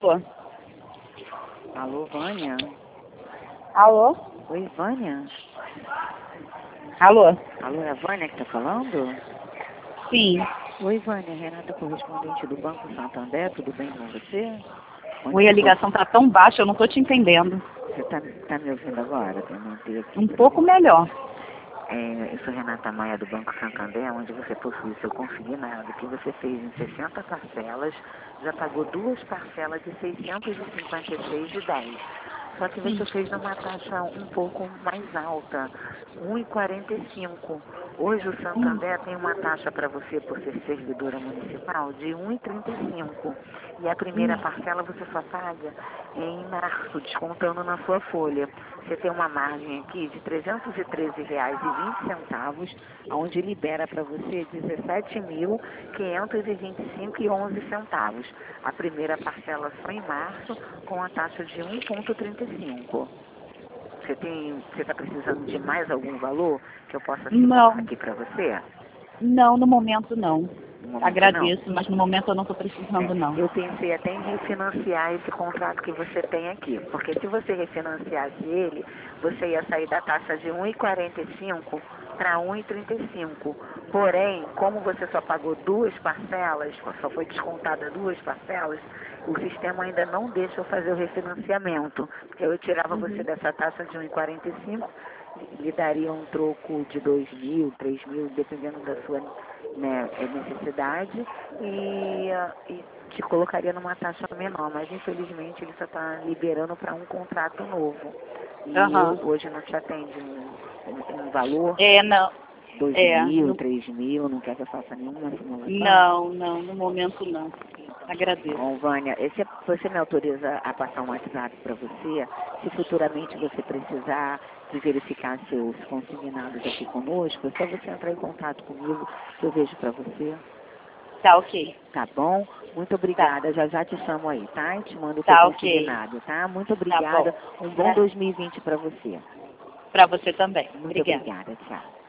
Pô. Alô, Vânia? Alô? Oi, Vânia? Alô? Alô, é a Vânia que tá falando? Sim. Oi, Vânia, Renata, correspondente do Banco Santander, tudo bem com você? Oi, a ligação tá tão baixa, eu não tô te entendendo. Você tá me ouvindo agora? Eu manter aqui Um pouco melhor. Eu sou Renata Maia do Banco Santander, onde você possui seu consignado, que você fez em 60 parcelas, já pagou 2 parcelas de 656,10. Só que você fez numa taxa um pouco mais alta, 1,45. Hoje o Santander tem uma taxa para você, por ser servidora municipal, de 1,35. E a primeira parcela você só paga em março, descontando na sua folha. Você tem uma margem aqui de R$ 313,20, onde libera para você R$ 17.525,11. A primeira parcela só em março, com a taxa de 1,35. Você está precisando de mais algum valor que eu possa citar aqui para você? Não, no momento não. No momento, Agradeço, não. mas no momento eu não tô precisando não. Eu pensei até em refinanciar esse contrato que você tem aqui, porque se você refinanciasse ele, você ia sair da taxa de 1,45 para 1,35. Porém, como você só pagou 2 parcelas, só foi descontada 2 parcelas, o sistema ainda não deixa eu fazer o refinanciamento. Eu tirava você dessa taxa de 1,45, lhe daria um troco de 2.000, 3.000, dependendo da sua necessidade, e te colocaria numa taxa menor, mas infelizmente ele só está liberando para um contrato novo. E hoje não te atende um valor? Não. 2.000, 3.000, não quer que eu faça nenhuma simulação? Não, no momento não. Agradeço. Bom, Vânia, você me autoriza a passar um WhatsApp para você, se futuramente você precisar de verificar seus consignados aqui conosco, é só você entrar em contato comigo, que eu vejo para você. Tá ok. Tá bom? Muito obrigada. Tá. Já te chamo aí, tá? E te mando o Tá seu ok. consignado, tá? Muito obrigada. Tá bom. Um bom 2020 para você. Pra você também. Muito Obrigada. obrigada. Tchau.